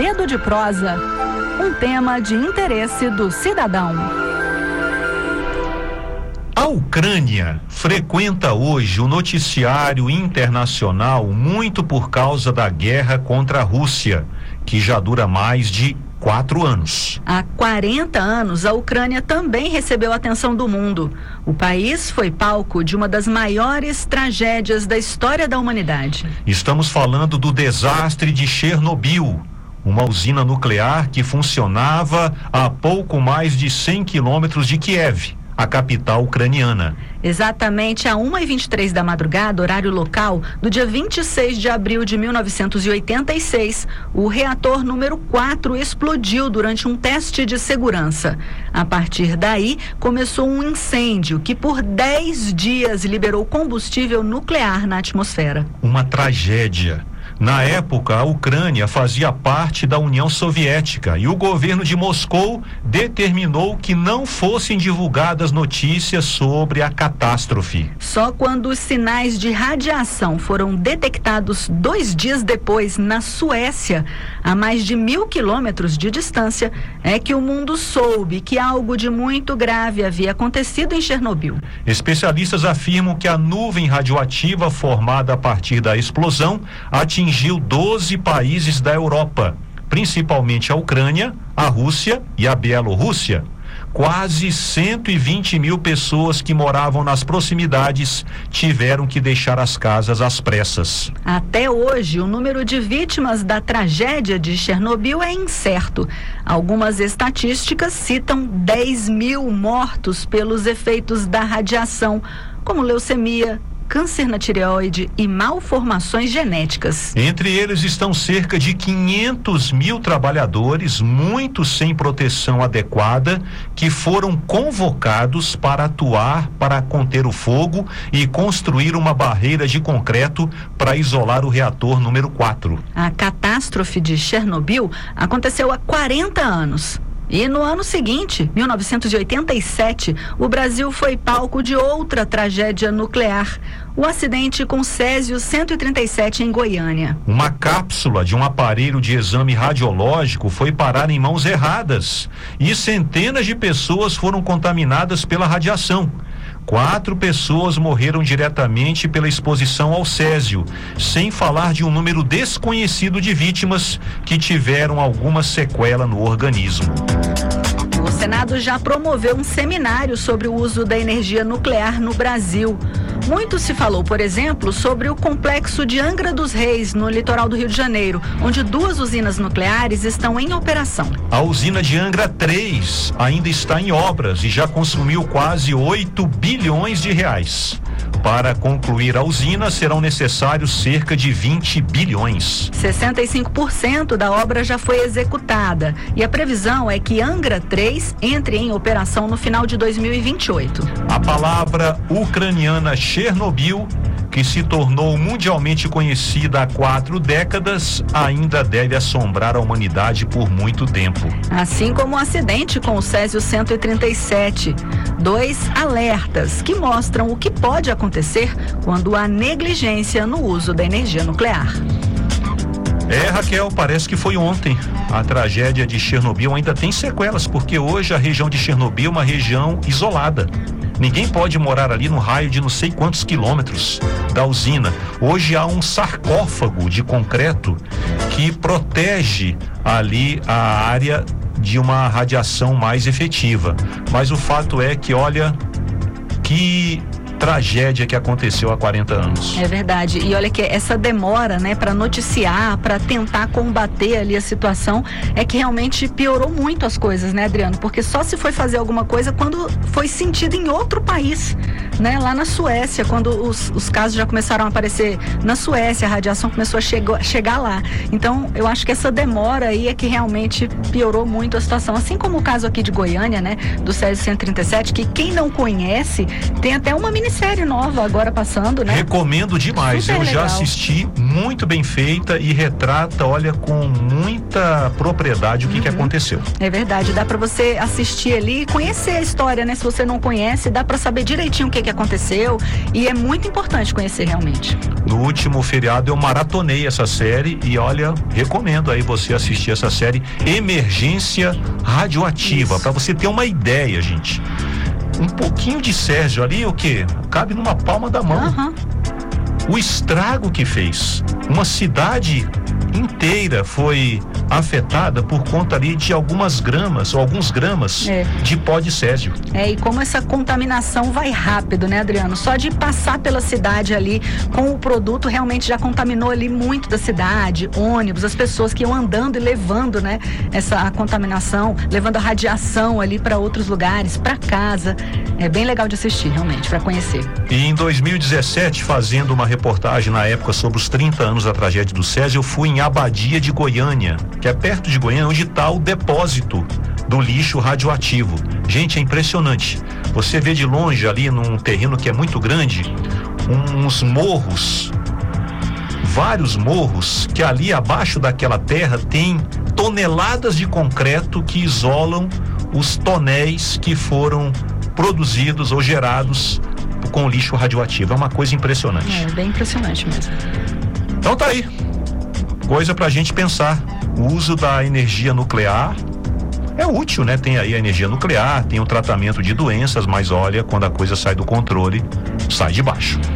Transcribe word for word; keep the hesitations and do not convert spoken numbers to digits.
Dedo de Prosa, um tema de interesse do cidadão. A Ucrânia frequenta hoje o noticiário internacional muito por causa da guerra contra a Rússia, que já dura mais de quatro anos. Há quarenta anos, a Ucrânia também recebeu a atenção do mundo. O país foi palco de uma das maiores tragédias da história da humanidade. Estamos falando do desastre de Chernobyl, uma usina nuclear que funcionava a pouco mais de cem quilômetros de Kiev, a capital ucraniana. Exatamente a uma e vinte e três da madrugada, horário local, do dia vinte e seis de abril de mil novecentos e oitenta e seis, o reator número quatro explodiu durante um teste de segurança. A partir daí, começou um incêndio que por dez dias liberou combustível nuclear na atmosfera. Uma tragédia. Na época, a Ucrânia fazia parte da União Soviética e o governo de Moscou determinou que não fossem divulgadas notícias sobre a catástrofe. Só quando os sinais de radiação foram detectados dois dias depois na Suécia, a mais de mil quilômetros de distância, é que o mundo soube que algo de muito grave havia acontecido em Chernobyl. Especialistas afirmam que a nuvem radioativa formada a partir da explosão atingiu atingiu doze países da Europa, principalmente a Ucrânia, a Rússia e a Bielorrússia. Quase cento e vinte mil pessoas que moravam nas proximidades tiveram que deixar as casas às pressas. Até hoje, o número de vítimas da tragédia de Chernobyl é incerto. Algumas estatísticas citam dez mil mortos pelos efeitos da radiação, como leucemia, câncer na tireoide e malformações genéticas. Entre eles estão cerca de quinhentos mil trabalhadores, muitos sem proteção adequada, que foram convocados para atuar para conter o fogo e construir uma barreira de concreto para isolar o reator número quatro. A catástrofe de Chernobyl aconteceu há quarenta anos. E no ano seguinte, mil novecentos e oitenta e sete, o Brasil foi palco de outra tragédia nuclear, o acidente com Césio cento e trinta e sete em Goiânia. Uma cápsula de um aparelho de exame radiológico foi parar em mãos erradas e centenas de pessoas foram contaminadas pela radiação. Quatro pessoas morreram diretamente pela exposição ao césio, sem falar de um número desconhecido de vítimas que tiveram alguma sequela no organismo. O Senado já promoveu um seminário sobre o uso da energia nuclear no Brasil. Muito se falou, por exemplo, sobre o complexo de Angra dos Reis, no litoral do Rio de Janeiro, onde duas usinas nucleares estão em operação. A usina de Angra três ainda está em obras e já consumiu quase oito bilhões de reais. Para concluir a usina, serão necessários cerca de vinte bilhões. sessenta e cinco por cento da obra já foi executada e a previsão é que Angra três entre em operação no final de dois mil e vinte e oito. A palavra ucraniana Chernobyl, que se tornou mundialmente conhecida há quatro décadas, ainda deve assombrar a humanidade por muito tempo. Assim como o acidente com o Césio cento e trinta e sete. Dois alertas que mostram o que pode acontecer quando há negligência no uso da energia nuclear. É, Raquel, parece que foi ontem. A tragédia de Chernobyl ainda tem sequelas, porque hoje a região de Chernobyl é uma região isolada. Ninguém pode morar ali no raio de não sei quantos quilômetros da usina. Hoje há um sarcófago de concreto que protege ali a área de uma radiação mais efetiva. Mas o fato é que, olha, que tragédia que aconteceu há quarenta anos. É verdade. E olha que essa demora, né, para noticiar, para tentar combater ali a situação, é que realmente piorou muito as coisas, né, Adriano? Porque só se foi fazer alguma coisa quando foi sentido em outro país, né? Lá na Suécia, quando os, os casos já começaram a aparecer na Suécia, a radiação começou a chegar, chegar lá. Então, eu acho que essa demora aí é que realmente piorou muito a situação. Assim como o caso aqui de Goiânia, né, do Césio cento e trinta e sete, que quem não conhece, tem até uma mini minissérie nova agora passando, né? Recomendo demais. Super Eu legal. já assisti, muito bem feita e retrata, olha, com muita propriedade o que, Uhum. que aconteceu. É verdade, dá pra você assistir ali e conhecer a história, né? Se você não conhece, dá pra saber direitinho o que que aconteceu e é muito importante conhecer realmente. No último feriado eu maratonei essa série e olha, recomendo aí você assistir essa série Emergência Radioativa, para você ter uma ideia, gente. Um pouquinho de Sérgio ali, o quê? Cabe numa palma da mão. Uhum. O estrago que fez. Uma cidade inteira foi afetada por conta ali de algumas gramas ou alguns gramas É. de pó de césio. É, e como essa contaminação vai rápido, né, Adriano? Só de passar pela cidade ali com o produto realmente já contaminou ali muito da cidade, ônibus, as pessoas que iam andando e levando, né, essa a contaminação, levando a radiação ali para outros lugares, para casa. É bem legal de assistir, realmente, para conhecer. E em dois mil e dezessete, fazendo uma reportagem na época sobre os trinta anos da tragédia do Césio, eu fui em Abadia de Goiânia, que é perto de Goiânia, onde está o depósito do lixo radioativo. Gente, é impressionante. Você vê de longe ali num terreno que é muito grande, uns morros, vários morros, que ali abaixo daquela terra tem toneladas de concreto que isolam os tonéis que foram produzidos ou gerados com lixo radioativo. É uma coisa impressionante. É bem impressionante mesmo. Então tá aí. Coisa pra gente pensar. O uso da energia nuclear é útil, né? Tem aí a energia nuclear, tem o tratamento de doenças, mas olha, quando a coisa sai do controle, sai de baixo.